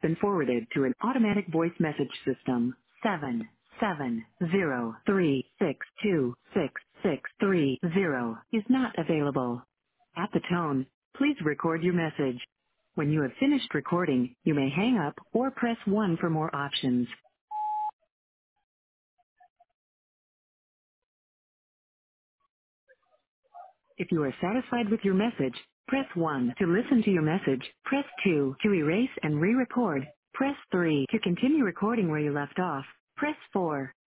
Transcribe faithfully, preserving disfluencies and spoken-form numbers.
been forwarded to an automatic voice message system. seven seven zero three six two six six three zero is not available. At the tone, please record your message. When you have finished recording, you may hang up or press one for more options. If you are satisfied with your message, press one to listen to your message. Press two to erase and re-record. Press three to continue recording where you left off. Press four